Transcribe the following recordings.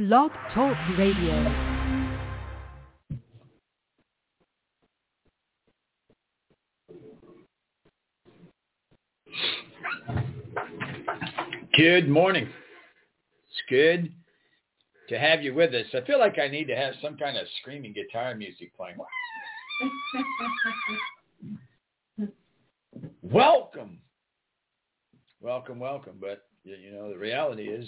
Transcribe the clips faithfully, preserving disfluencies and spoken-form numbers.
Blog Talk Radio. Good morning. It's good to have you with us. I feel like I need to have some kind of screaming guitar music playing. Welcome. Welcome, welcome. But, you know, the reality is,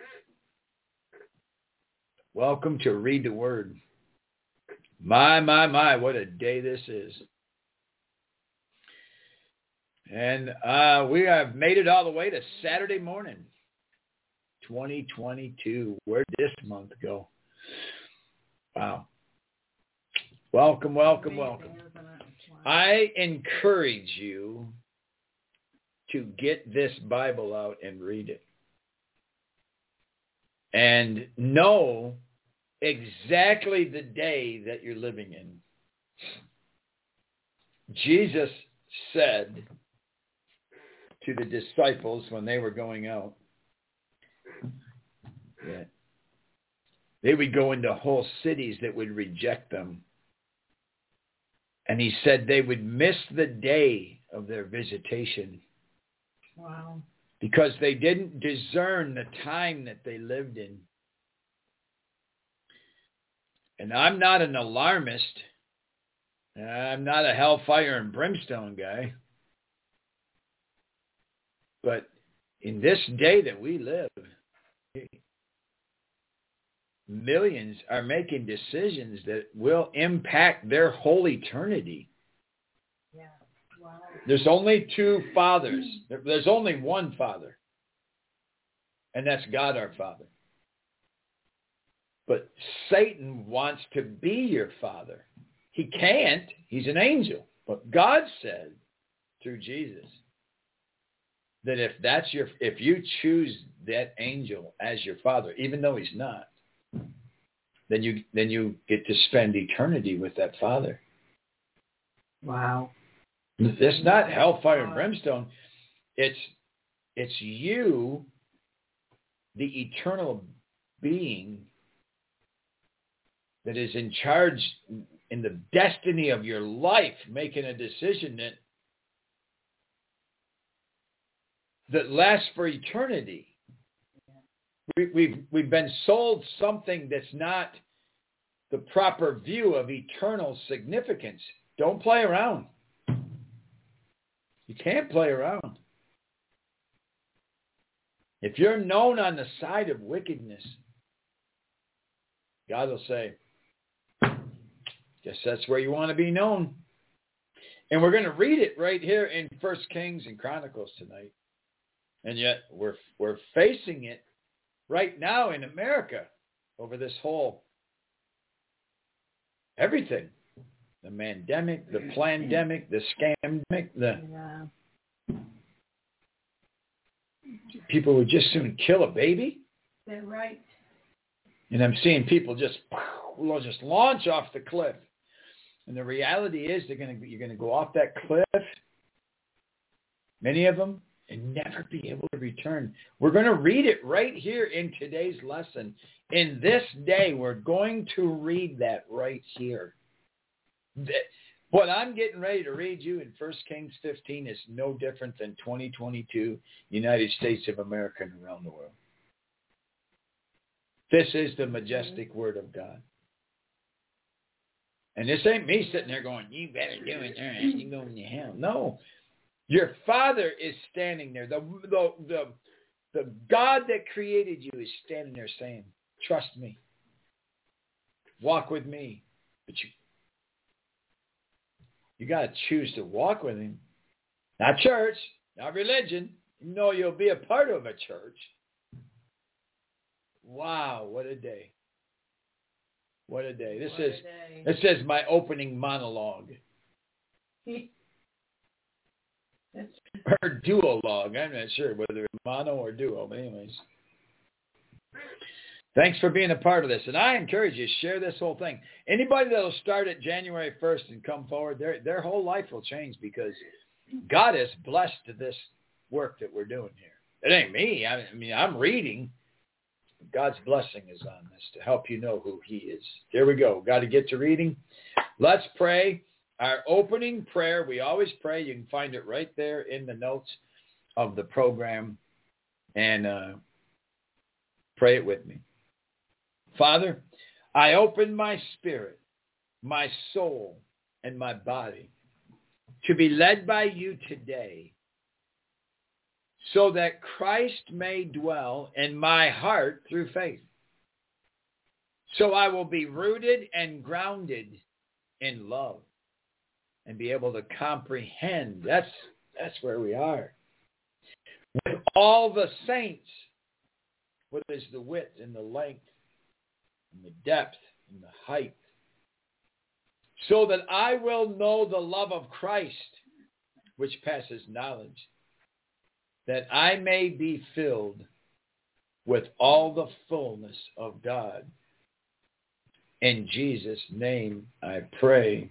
welcome to Read the Word. My, my, my, what a day this is. And uh, we have made it all the way to Saturday morning, twenty twenty-two. Where did this month go? Wow. Welcome, welcome, welcome. I encourage you to get this Bible out and read it. And know exactly the day that you're living in. Jesus said to the disciples when they were going out that they would go into whole cities that would reject them. And he said they would miss the day of their visitation. Wow. Because they didn't discern the time that they lived in. And I'm not an alarmist. I'm not a hellfire and brimstone guy. But in this day that we live, millions are making decisions that will impact their whole eternity. Yeah. Wow. There's only two fathers. There's only one Father. And that's God our Father. But Satan wants to be your father. He can't. He's an angel. But God said through Jesus that if that's your, if you choose that angel as your father, even though he's not, then you then you get to spend eternity with that Father. Wow. It's not hellfire and brimstone. It's it's you, the eternal being that is in charge in the destiny of your life, making a decision that that lasts for eternity. We, we've we've been sold something that's not the proper view of eternal significance. Don't play around. You can't play around. If you're known on the side of wickedness, God will say, guess that's where you want to be known. And we're going to read it right here in First Kings and Chronicles tonight. And yet we're we're facing it right now in America over this whole everything. The mandemic, the plandemic, the scamdemic, the yeah. people would just soon kill a baby. They're right. And I'm seeing people just will just launch off the cliff. And the reality is they're going to you're going to go off that cliff, many of them, and never be able to return. We're going to read it right here in today's lesson. In this day, we're going to read that right here. What I'm getting ready to read you in First Kings fifteen is no different than twenty twenty-two United States of America and around the world. This is the majestic Word of God. And this ain't me sitting there going, you better do it, or you're going to hell. No. Your Father is standing there. The, the, the, the God that created you is standing there saying, trust me. Walk with me. But you, you got to choose to walk with him. Not church, not religion. You know you'll be a part of a church. Wow, what a day. What a day. This what is day. This is my opening monologue. Or duologue. I'm not sure whether it's mono or duo, but anyways. Thanks for being a part of this. And I encourage you to share this whole thing. Anybody that will start at January first and come forward, their their whole life will change because God has blessed this work that we're doing here. It ain't me. I mean, I'm reading. God's blessing is on this to help you know who he is. There we go. Got to get to reading. Let's pray. Our opening prayer, we always pray. You can find it right there in the notes of the program. And uh, pray it with me. Father, I open my spirit, my soul, and my body to be led by you today, so that Christ may dwell in my heart through faith. So I will be rooted and grounded in love and be able to comprehend. That's, that's where we are. With all the saints, what is the width and the length and the depth and the height, so that I will know the love of Christ, which passes knowledge, that I may be filled with all the fullness of God. In Jesus' name I pray.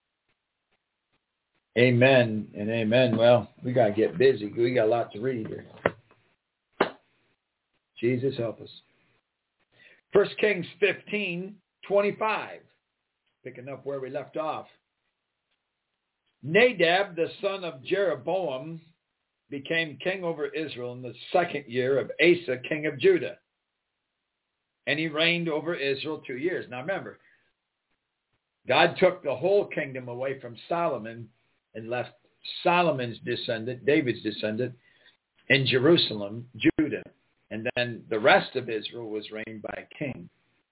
Amen and amen. Well, we got to get busy. We got a lot to read here. Jesus help us. First Kings fifteen twenty-five, picking up where we left off. Nadab, the son of Jeroboam, became king over Israel in the second year of Asa, king of Judah. And he reigned over Israel two years. Now remember, God took the whole kingdom away from Solomon and left Solomon's descendant, David's descendant, in Jerusalem, Judah. And then the rest of Israel was reigned by a king.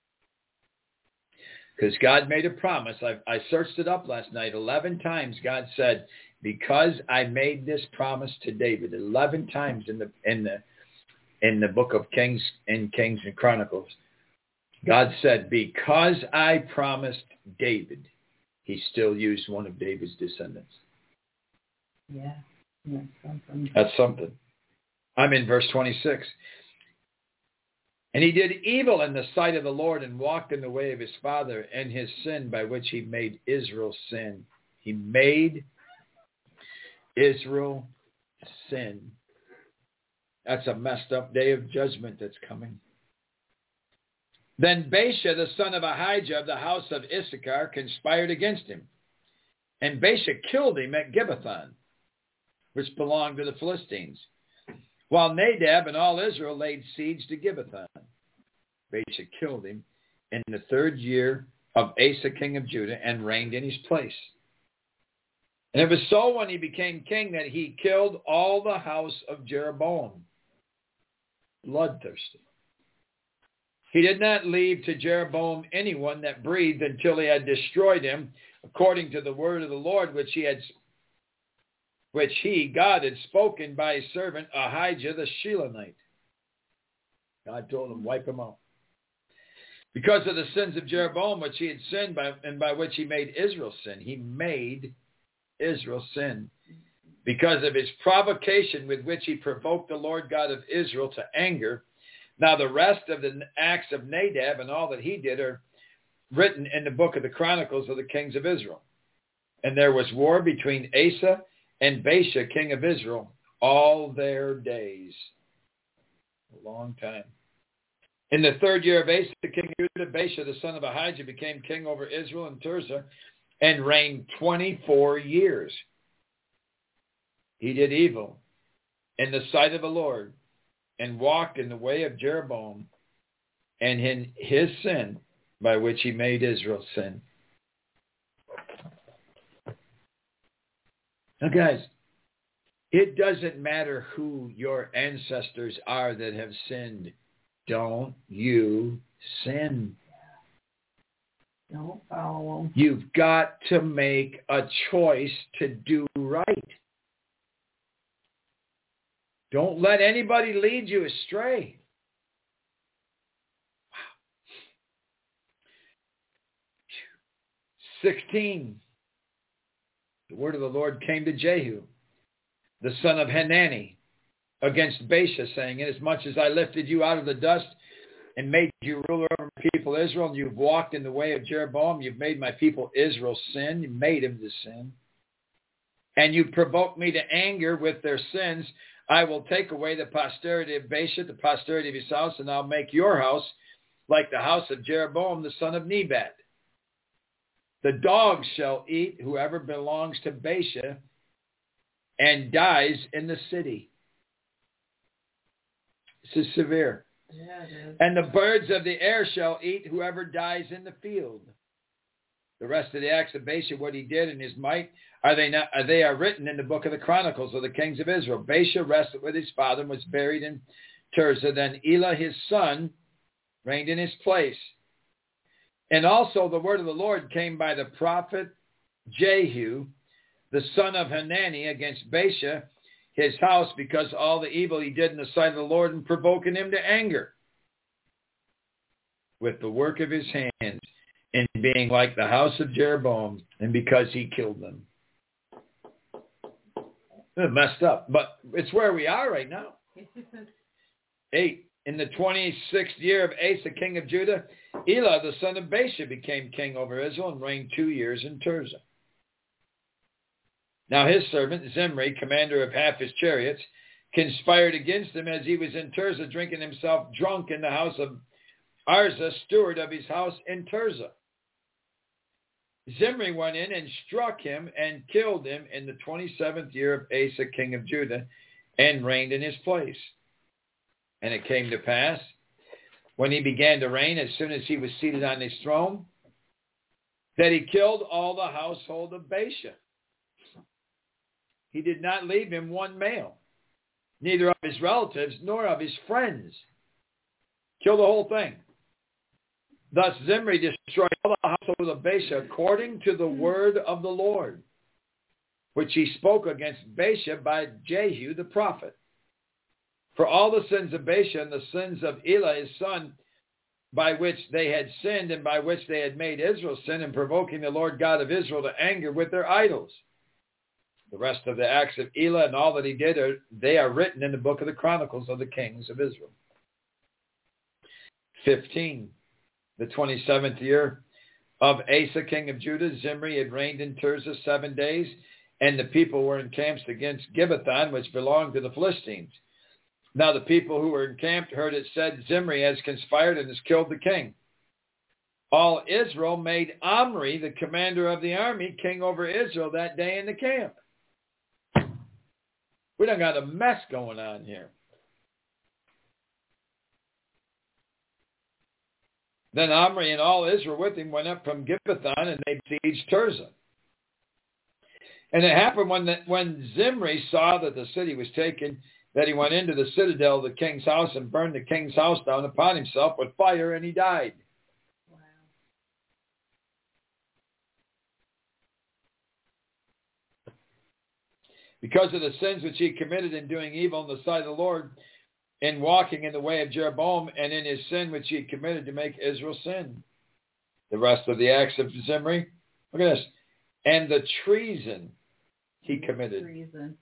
Because God made a promise. I, I searched it up last night. Eleven times God said, because I made this promise to David. Eleven times in the in the in the book of Kings and Kings and Chronicles, God said, because I promised David, he still used one of David's descendants. Yeah, that's something. That's something. I'm in verse twenty-six. And he did evil in the sight of the Lord and walked in the way of his father and his sin by which he made Israel sin. He made Israel sin. That's a messed up day of judgment that's coming. Then Baasha, the son of Ahijah of the house of Issachar, conspired against him. And Baasha killed him at Gibbethon, which belonged to the Philistines, while Nadab and all Israel laid siege to Gibbethon. Baasha killed him in the third year of Asa, king of Judah, and reigned in his place. And it was so when he became king that he killed all the house of Jeroboam. Bloodthirsty. He did not leave to Jeroboam anyone that breathed until he had destroyed him, according to the word of the Lord, which he had, which he, God, had spoken by his servant Ahijah the Shilonite. God told him, wipe him out. Because of the sins of Jeroboam, which he had sinned by, and by which he made Israel sin. He made Israel sin. Because of his provocation with which he provoked the Lord God of Israel to anger. Now the rest of the acts of Nadab and all that he did are written in the book of the Chronicles of the kings of Israel. And there was war between Asa and Baasha, king of Israel, all their days. A long time. In the third year of Asa, king of Judah, Baasha, the son of Ahijah, became king over Israel and Tirzah and reigned twenty-four years. He did evil in the sight of the Lord and walked in the way of Jeroboam and in his sin by which he made Israel sin. Now, guys, it doesn't matter who your ancestors are that have sinned. Don't you sin. Don't follow them. You've got to make a choice to do right. Don't let anybody lead you astray. sixteen. The word of the Lord came to Jehu, the son of Hanani, against Baasha, saying, inasmuch as I lifted you out of the dust and made you ruler over my people Israel, and you've walked in the way of Jeroboam, you've made my people Israel sin, you made him to sin, and you provoked me to anger with their sins, I will take away the posterity of Baasha, the posterity of his house, and I'll make your house like the house of Jeroboam, the son of Nebat. The dogs shall eat whoever belongs to Baasha and dies in the city. This is severe. Yeah, it is. And the birds of the air shall eat whoever dies in the field. The rest of the acts of Baasha, what he did and his might, are they not? Are they are written in the book of the Chronicles of the kings of Israel. Baasha rested with his father and was buried in Tirzah. Then Elah his son reigned in his place. And also the word of the Lord came by the prophet Jehu, the son of Hanani, against Baasha, his house, because all the evil he did in the sight of the Lord, and provoking him to anger with the work of his hands, in being like the house of Jeroboam, and because he killed them. It's messed up, but it's where we are right now. Eight. In the twenty-sixth year of Asa, king of Judah, Elah, the son of Baasha, became king over Israel and reigned two years in Tirzah. Now his servant Zimri, commander of half his chariots, conspired against him as he was in Tirzah, drinking himself drunk in the house of Arza, steward of his house in Tirzah. Zimri went in and struck him and killed him in the twenty-seventh year of Asa, king of Judah, and reigned in his place. And it came to pass, when he began to reign, as soon as he was seated on his throne, that he killed all the household of Baasha. He did not leave him one male, neither of his relatives nor of his friends. Killed the whole thing. Thus Zimri destroyed all the household of Baasha according to the word of the Lord, which he spoke against Baasha by Jehu the prophet. For all the sins of Baasha and the sins of Elah his son, by which they had sinned and by which they had made Israel sin, in provoking the Lord God of Israel to anger with their idols. The rest of the acts of Elah and all that he did, are, they are written in the book of the Chronicles of the kings of Israel. fifteen. The twenty-seventh year of Asa, king of Judah, Zimri had reigned in Tirzah seven days, and the people were encamped against Gibbethon, which belonged to the Philistines. Now the people who were encamped heard it said, Zimri has conspired and has killed the king. All Israel made Omri, the commander of the army, king over Israel that day in the camp. We done got a mess going on here. Then Omri and all Israel with him went up from Gibbethon, and they besieged Tirzah. And it happened when the, when Zimri saw that the city was taken, that he went into the citadel of the king's house and burned the king's house down upon himself with fire, and he died. Wow. Because of the sins which he committed in doing evil in the sight of the Lord, in walking in the way of Jeroboam, and in his sin which he had committed to make Israel sin. The rest of the acts of Zimri, look at this, and the treason he committed Treason.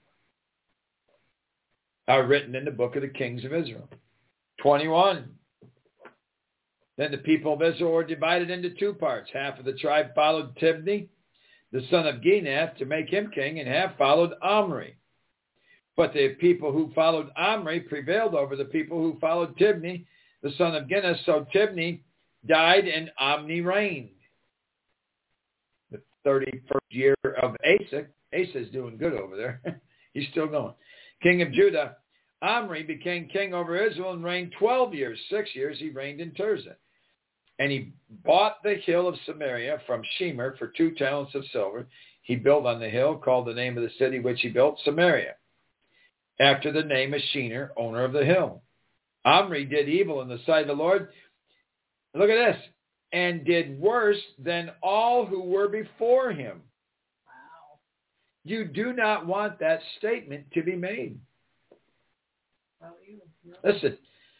are written in the book of the kings of Israel. twenty-one. Then the people of Israel were divided into two parts. Half of the tribe followed Tibni, the son of Ginath, to make him king, and half followed Omri. But the people who followed Omri prevailed over the people who followed Tibni, the son of Ginath. So Tibni died and Omri reigned. The thirty-first year of Asa. Asa's doing good over there. He's still going. King of Judah, Omri became king over Israel and reigned twelve years. Six years he reigned in Tirzah. And he bought the hill of Samaria from Shemer for two talents of silver. He built on the hill, called the name of the city which he built Samaria, after the name of Shemer, owner of the hill. Omri did evil in the sight of the Lord. Look at this. And did worse than all who were before him. Wow. You do not want that statement to be made. Well, you, no. Listen,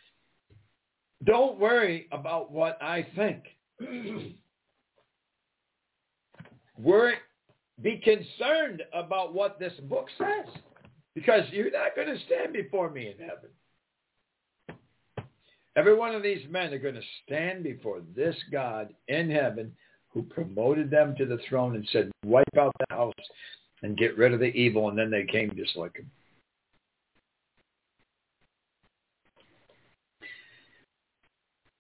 don't worry about what I think. Worry, be concerned about what this book says. Because you're not going to stand before me in heaven. Every one of these men are going to stand before this God in heaven who promoted them to the throne and said, wipe out the house and get rid of the evil. And then they came just like him.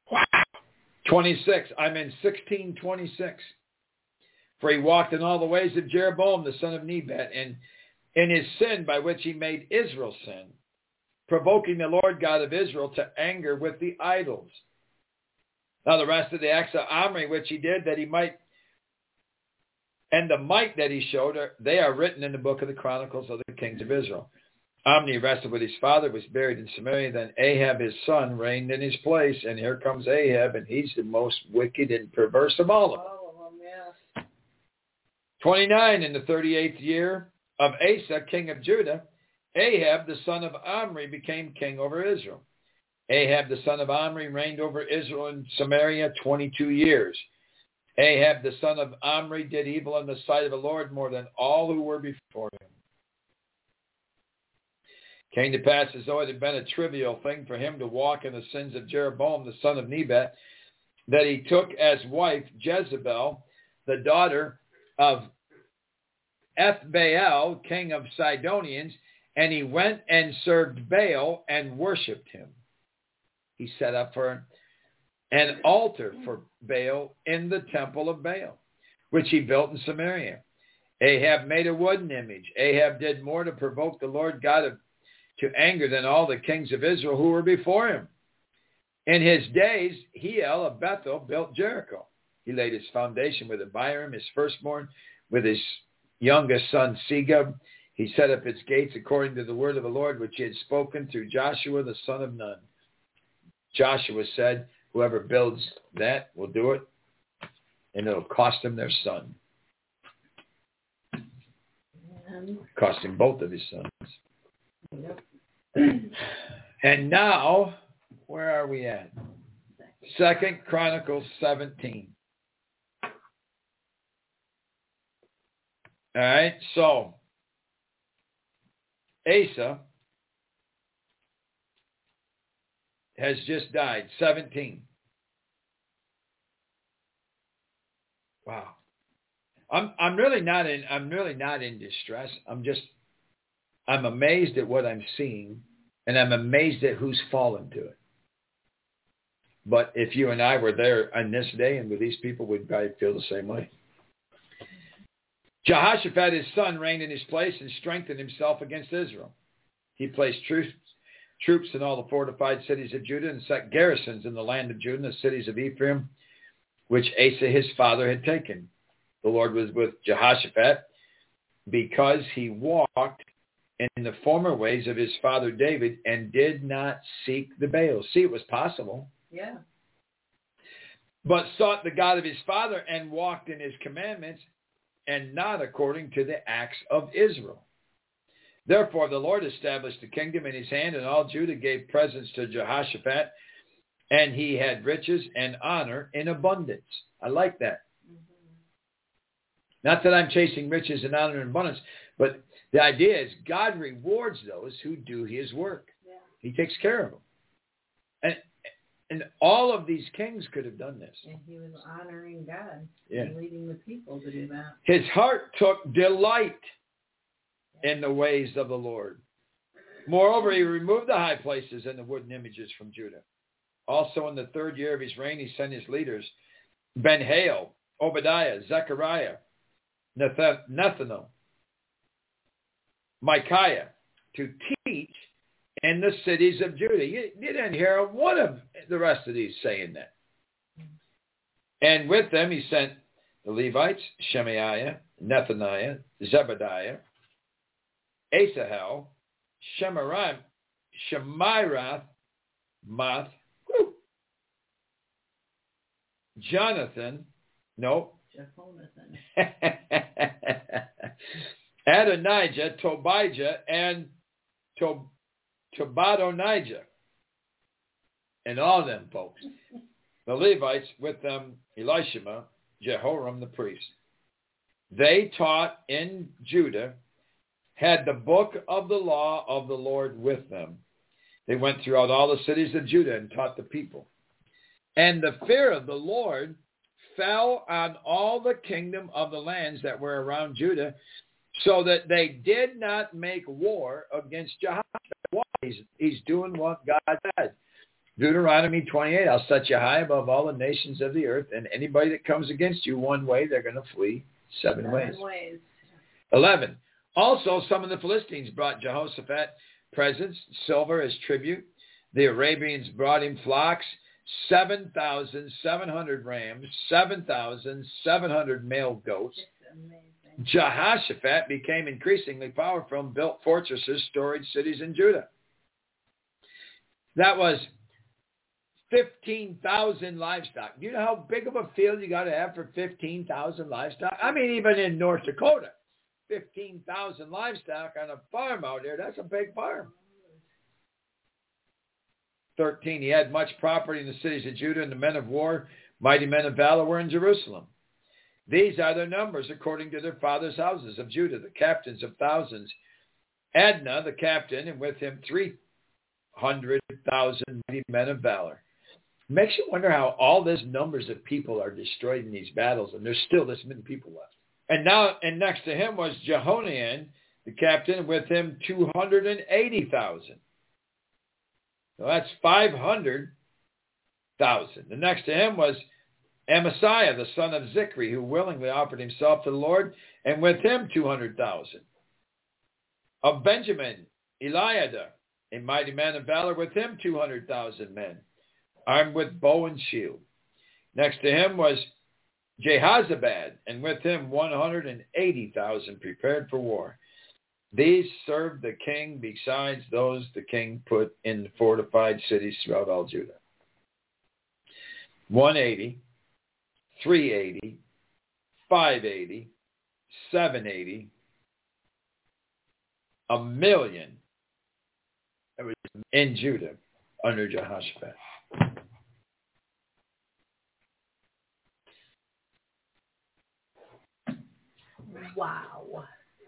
Wow. twenty-six. I'm in sixteen twenty-six. For he walked in all the ways of Jeroboam, the son of Nebat, and in his sin by which he made Israel sin, provoking the Lord God of Israel to anger with the idols. Now the rest of the acts of Omri, which he did, that he might, and the might that he showed, are, they are written in the book of the Chronicles of the kings of Israel. Omri rested with his father, was buried in Samaria. Then Ahab, his son, reigned in his place. And here comes Ahab, and he's the most wicked and perverse of all of them. All of them, yes. twenty-nine, in the thirty-eighth year of Asa, king of Judah, Ahab, the son of Omri, became king over Israel. Ahab, the son of Omri, reigned over Israel and Samaria twenty-two years. Ahab, the son of Omri, did evil in the sight of the Lord more than all who were before him. Came to pass as though it had been a trivial thing for him to walk in the sins of Jeroboam, the son of Nebat, that he took as wife Jezebel, the daughter of Ethbaal, king of Sidonians, and he went and served Baal and worshipped him. He set up for an altar for Baal in the temple of Baal, which he built in Samaria. Ahab made a wooden image. Ahab did more to provoke the Lord God of, to anger than all the kings of Israel who were before him. In his days, Hiel of Bethel built Jericho. He laid his foundation with Abiram, his firstborn, with his youngest son Segub. He set up its gates according to the word of the Lord, which he had spoken through Joshua, the son of Nun. Joshua said, whoever builds that will do it, and it'll cost him their son. And, Cost him both of his sons. yep. And now, where are we at? Second Chronicles seventeen. All right, so Asa has just died, seventeen. Wow. I'm I'm really not in I'm really not in distress. I'm just I'm amazed at what I'm seeing, and I'm amazed at who's fallen to it. But if you and I were there on this day and with these people, we'd probably feel the same way. Jehoshaphat, his son, reigned in his place and strengthened himself against Israel. He placed troops, troops in all the fortified cities of Judah and set garrisons in the land of Judah and the cities of Ephraim, which Asa his father had taken. The Lord was with Jehoshaphat because he walked in the former ways of his father David and did not seek the Baals. See, it was possible. Yeah. But sought the God of his father and walked in his commandments and not according to the acts of Israel. Therefore, the Lord established the kingdom in his hand, and all Judah gave presents to Jehoshaphat, and he had riches and honor in abundance. I like that. Mm-hmm. Not that I'm chasing riches and honor and abundance, but the idea is God rewards those who do his work. Yeah. He takes care of them. And and all of these kings could have done this. And he was honoring God Yeah. and leading the people to do that. His heart took delight in the ways of the Lord. Moreover, he removed the high places and the wooden images from Judah. Also in the third year of his reign, he sent his leaders, Ben-Hail, Obadiah, Zechariah, Nethanel, Micaiah, to teach in the cities of Judah. You, you didn't hear one of the rest of these saying that. And with them he sent the Levites, Shemaiah, Nethaniah, Zebediah, Asahel, Shemirath, Shemirath, Math, whew, Jonathan, no, Jehonathon. Adonijah, Tobijah, and Tob- Tobadonijah, and all them folks. The Levites, with them Elishama, Jehoram the priest. They taught in Judah, had the book of the law of the Lord with them. They went throughout all the cities of Judah and taught the people. And the fear of the Lord fell on all the kingdom of the lands that were around Judah, so that they did not make war against Jehoshaphat. Why? He's, he's doing what God said. Deuteronomy twenty-eight, I'll set you high above all the nations of the earth, and anybody that comes against you one way, they're going to flee seven, seven ways. ways. eleven. Also, some of the Philistines brought Jehoshaphat presents, silver as tribute. The Arabians brought him flocks, seven thousand seven hundred rams, seven thousand seven hundred male goats. Jehoshaphat became increasingly powerful and built fortresses, storage cities in Judah. That was fifteen thousand livestock. Do you know how big of a field you got to have for fifteen thousand livestock? I mean, even in North Dakota, fifteen thousand livestock on a farm out there, that's a big farm. thirteen, he had much property in the cities of Judah, and the men of war, mighty men of valor, were in Jerusalem. These are their numbers according to their fathers' houses of Judah, the captains of thousands. Adnah, the captain, and with him three hundred thousand mighty men of valor. Makes you wonder how all these numbers of people are destroyed in these battles, and there's still this many people left. And now, and next to him was Jehonian, the captain, with him two hundred eighty thousand. So that's five hundred thousand. The next to him was Amasiah, the son of Zichri, who willingly offered himself to the Lord, and with him two hundred thousand. Of Benjamin, Eliada, a mighty man of valor, with him two hundred thousand men, armed with bow and shield. Next to him was Jehozabad, and with him one hundred eighty thousand prepared for war. These served the king besides those the king put in the fortified cities throughout all Judah. one eighty, three eighty, five eighty, seven eighty, a million in Judah under Jehoshaphat. Wow.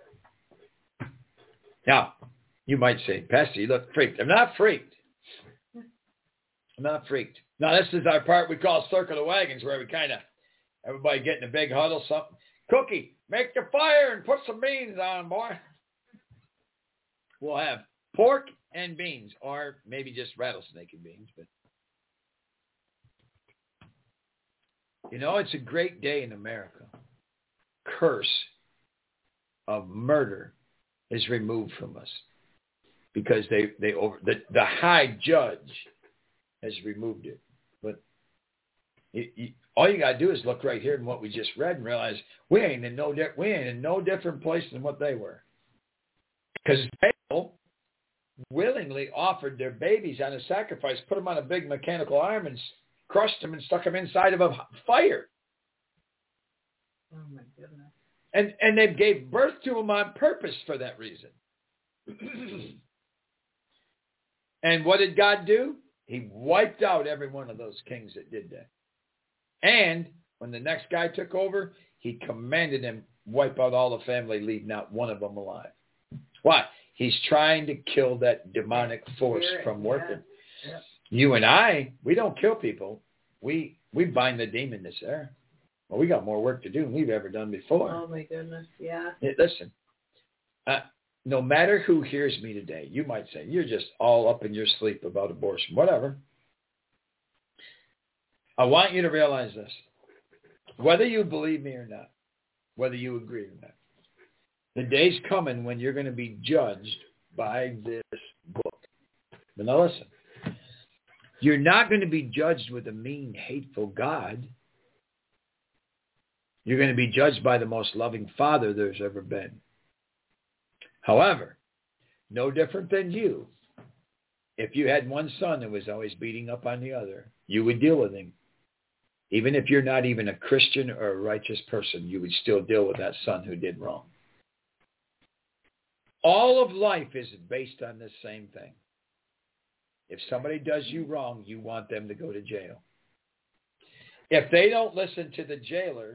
Now, you might say, Pastor, you look freaked. I'm not freaked. I'm not freaked. Now, this is our part we call Circle the Wagons, where we kind of, everybody get in a big huddle, something. Cookie, make the fire and put some beans on, boy. We'll have pork and beans, or maybe just rattlesnake and beans. But you know, it's a great day in America. Curse of murder is removed from us because they they over the, the high judge has removed it. But it, you, all you got to do is look right here in what we just read and realize we ain't in no di- we ain't in no different place than what they were, because people willingly offered their babies on a sacrifice, put them on a big mechanical arm and crushed them and stuck them inside of a fire. Oh my goodness. And and they gave birth to them on purpose for that reason. And what did God do? He wiped out every one of those kings that did that. And when the next guy took over, he commanded him wipe out all the family, leave not one of them alive. Why? He's trying to kill that demonic force Spirit, from working. Yeah. Yeah. You and I, we don't kill people. We we bind the demon that's there. Well, we got more work to do than we've ever done before. Oh, my goodness, yeah. Hey, listen, uh, no matter who hears me today, you might say, you're just all up in your sleep about abortion, whatever. I want you to realize this. Whether you believe me or not, whether you agree or not, the day's coming when you're going to be judged by this book. But now listen, you're not going to be judged with a mean, hateful God. You're going to be judged by the most loving Father there's ever been. However, no different than you. If you had one son that was always beating up on the other, you would deal with him. Even if you're not even a Christian or a righteous person, you would still deal with that son who did wrong. All of life is based on this same thing. If somebody does you wrong, you want them to go to jail. If they don't listen to the jailer,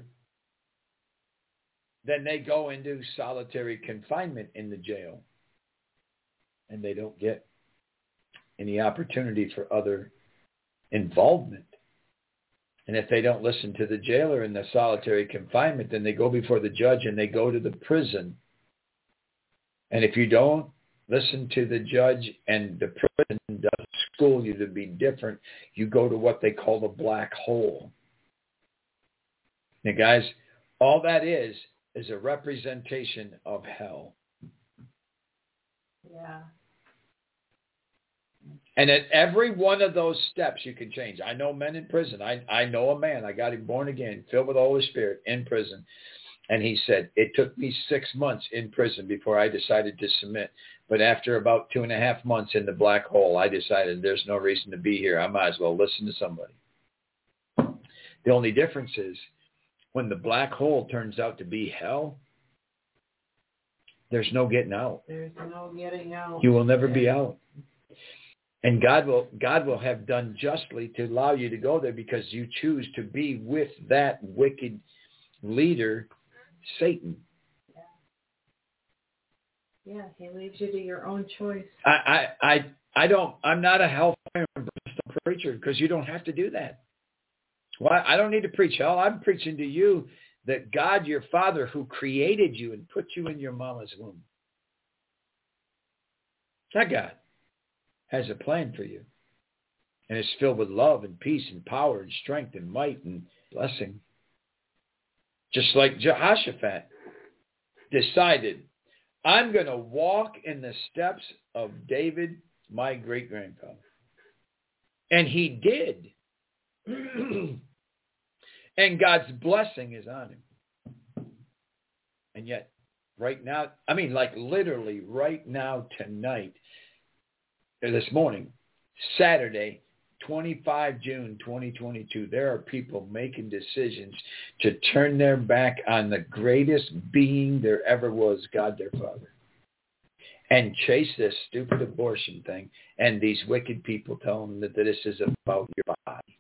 then they go into solitary confinement in the jail. And they don't get any opportunity for other involvement. And if they don't listen to the jailer in the solitary confinement, then they go before the judge and they go to the prison. And if you don't listen to the judge and the prison does school you to be different, you go to what they call the black hole. Now, guys, all that is is a representation of hell. Yeah. And at every one of those steps you can change. I know men in prison. I, I know a man. I got him born again, filled with the Holy Spirit in prison. And he said, it took me six months in prison before I decided to submit. But after about two and a half months in the black hole, I decided there's no reason to be here. I might as well listen to somebody. The only difference is when the black hole turns out to be hell, there's no getting out. There's no getting out. You will never be out. And God will God will have done justly to allow you to go there because you choose to be with that wicked leader, Satan. Yeah, yeah, he leaves you to your own choice. I I I, I don't. I'm not a hellfire and brimstone preacher because you don't have to do that. Well, I don't need to preach hell. I'm preaching to you that God, your Father, who created you and put you in your mama's womb, that God has a plan for you. And it's filled with love and peace and power and strength and might and blessing. Just like Jehoshaphat decided, I'm going to walk in the steps of David, my great-grandfather. And he did. And God's blessing is on him. And yet, right now, I mean, like literally right now, tonight, this morning, Saturday, the twenty-fifth of June, twenty twenty-two, there are people making decisions to turn their back on the greatest being there ever was, God their Father, and chase this stupid abortion thing. And these wicked people tell them that this is about your body.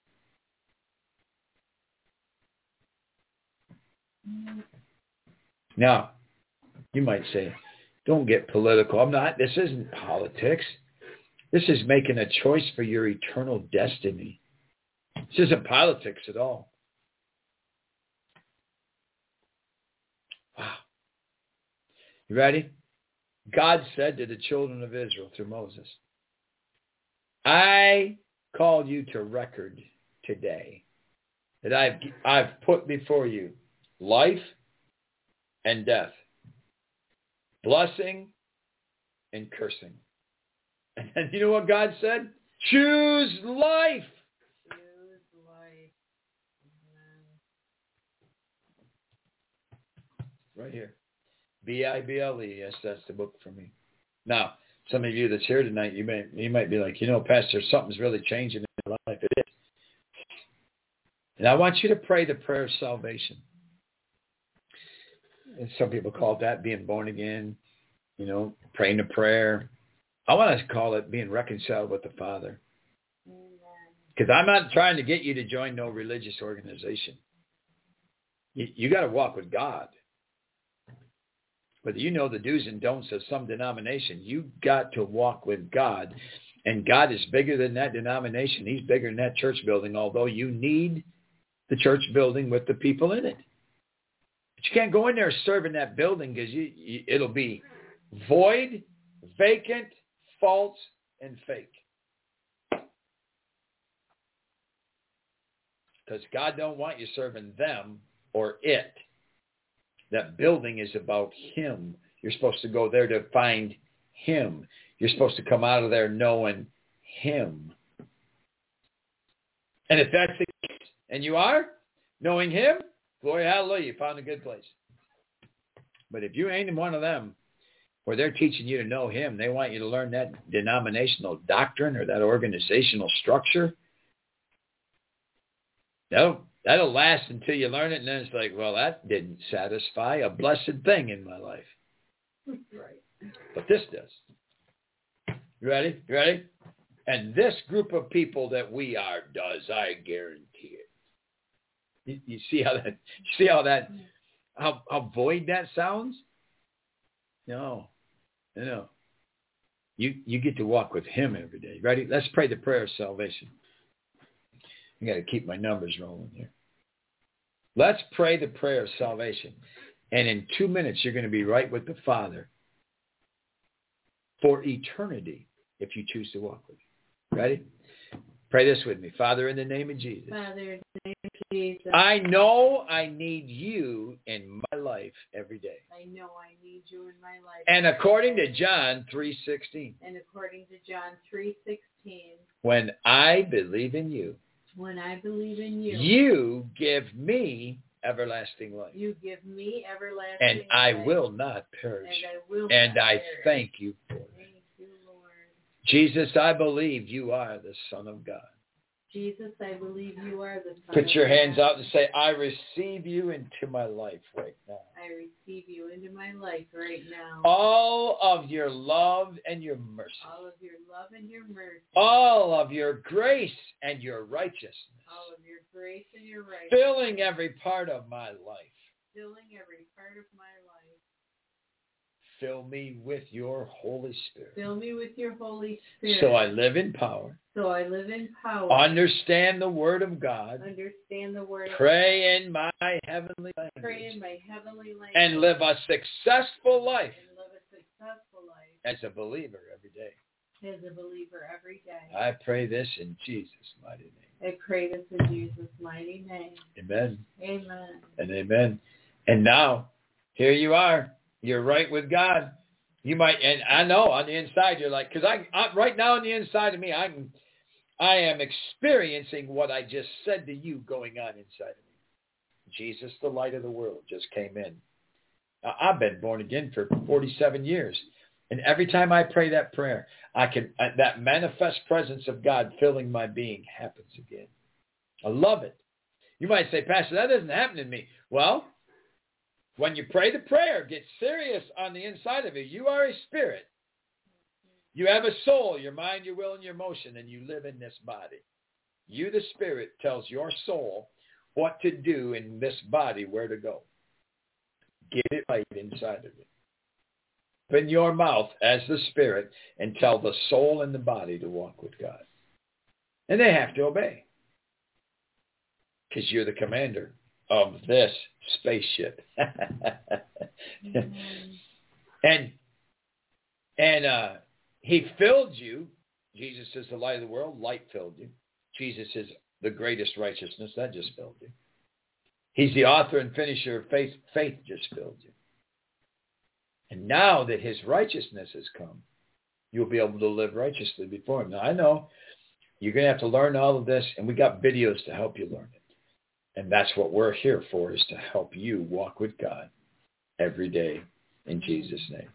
Now, you might say, don't get political. I'm not. This isn't politics. This is making a choice for your eternal destiny. This isn't politics at all. Wow. You ready? God said to the children of Israel through Moses, I call you to record today that I've, I've put before you life and death, blessing and cursing. And then you know what God said? Choose life. Choose life. Amen. Right here. B I B L E. Yes, that's the book for me. Now, some of you that's here tonight, you may you might be like, you know, Pastor, something's really changing in my life. It is. And I want you to pray the prayer of salvation. And some people call that being born again, you know, praying a prayer. I want to call it being reconciled with the Father. Because I'm not trying to get you to join no religious organization. You, you got to walk with God. Whether you know the do's and don'ts of some denomination, you got to walk with God. And God is bigger than that denomination. He's bigger than that church building, although you need the church building with the people in it. But you can't go in there serving that building because you, you, it'll be void, vacant, false, and fake. Because God don't want you serving them or it. That building is about him. You're supposed to go there to find him. You're supposed to come out of there knowing him. And if that's the case, and you are knowing him, glory, hallelujah, you found a good place. But if you ain't in one of them, where they're teaching you to know him, they want you to learn that denominational doctrine or that organizational structure, that'll, that'll last until you learn it, and then it's like, well, that didn't satisfy a blessed thing in my life. Right. But this does. You ready? You ready? And this group of people that we are does, I guarantee it. You, you see how that, you see how that, how, how void that sounds? No. No. You you get to walk with him every day. Ready? Let's pray the prayer of salvation. I got to keep my numbers rolling here. Let's pray the prayer of salvation. And in two minutes, you're going to be right with the Father for eternity if you choose to walk with him. Ready? Pray this with me. Father, in the name of Jesus. Father, in the name of Jesus. I know I need you in my life every day. I know I need you in my life. And according to John three sixteen. And according to John three sixteen. When I believe in you. When I believe in you. You give me everlasting life. You give me everlasting and life. I will not perish. And I will and not I perish. thank you for it. Thank you, Lord. Jesus, I believe you are the Son of God. Jesus, I believe you are the Son Put of your God. hands out and say, I receive you into my life right now. I receive you into my life right now. All of your love and your mercy. All of your love and your mercy. All of your grace and your righteousness. All of your grace and your righteousness. Filling every part of my life. Filling every part of my life. Fill me with your Holy Spirit. Fill me with your Holy Spirit. So I live in power. So I live in power. Understand the Word of God. Understand the Word Pray of God. in my heavenly language. Pray in my heavenly language. And live a successful life. And live a successful life. As a believer every day. As a believer every day. I pray this in Jesus' mighty name. I pray this in Jesus' mighty name. Amen. Amen. And amen. And now, here you are. You're right with God. You might, and I know on the inside you're like, because I, I, right now on the inside of me, I'm, I am experiencing what I just said to you going on inside of me. Jesus, the light of the world, just came in. Now, I've been born again for forty-seven years, and every time I pray that prayer, I can that manifest presence of God filling my being happens again. I love it. You might say, Pastor, that doesn't happen to me. Well, when you pray the prayer, get serious on the inside of you. You are a spirit. You have a soul, your mind, your will, and your emotion, and you live in this body. You, the spirit, tells your soul what to do in this body, where to go. Get it right inside of you. Open your mouth as the spirit and tell the soul and the body to walk with God. And they have to obey. Because you're the commander of this spaceship. Mm-hmm. and and uh, he filled you. Jesus is the light of the world. Light filled you. Jesus is the greatest righteousness. That just filled you. He's the author and finisher of faith. Faith just filled you. And now that his righteousness has come, you'll be able to live righteously before him. Now, I know you're going to have to learn all of this, and we got videos to help you learn it. And that's what we're here for, is to help you walk with God every day in Jesus' name.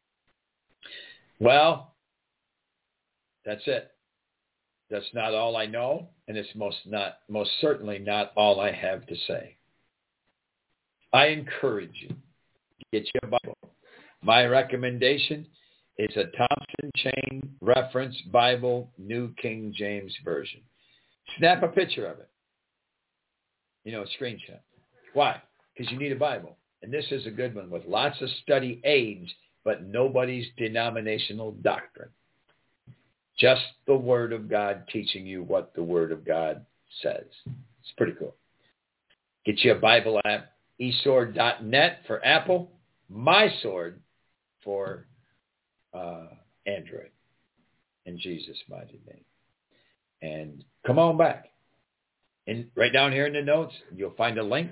Well, that's it. That's not all I know, and it's most not most certainly not all I have to say. I encourage you, get your Bible. My recommendation is a Thompson Chain Reference Bible, New King James Version. Snap a picture of it. You know, a screenshot. Why? Because you need a Bible. And this is a good one with lots of study aids, but nobody's denominational doctrine. Just the Word of God teaching you what the Word of God says. It's pretty cool. Get you a Bible app, e sword dot net for Apple, MySword for uh, Android, in Jesus' mighty name. And come on back. And right down here in the notes, you'll find a link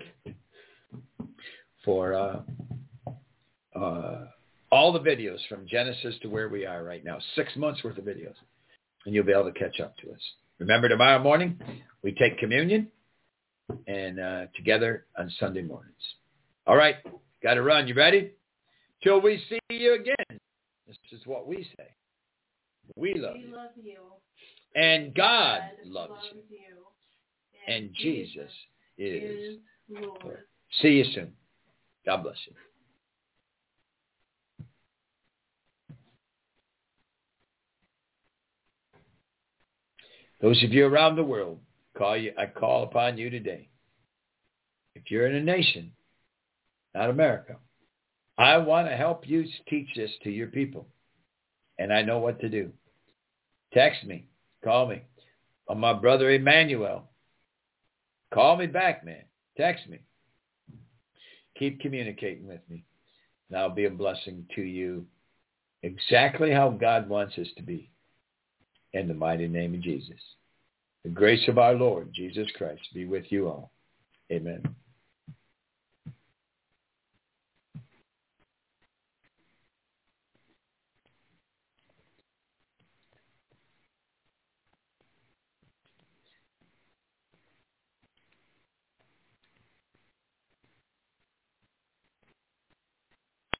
for uh, uh, all the videos from Genesis to where we are right now. Six months worth of videos. And you'll be able to catch up to us. Remember, tomorrow morning, we take communion and uh, together on Sunday mornings. All right, got to run. You ready? Till we see you again. This is what we say. We love we you. love you. And God, God loves, loves you. you. And Jesus is, is Lord. Lord. See you soon. God bless you. Those of you around the world, call you. I call upon you today. If you're in a nation, not America, I want to help you teach this to your people. And I know what to do. Text me. Call me. I'm my brother Emmanuel. Call me back, man. Text me. Keep communicating with me. And I'll be a blessing to you exactly how God wants us to be. in the mighty name of Jesus. The grace of our Lord Jesus Christ be with you all. Amen.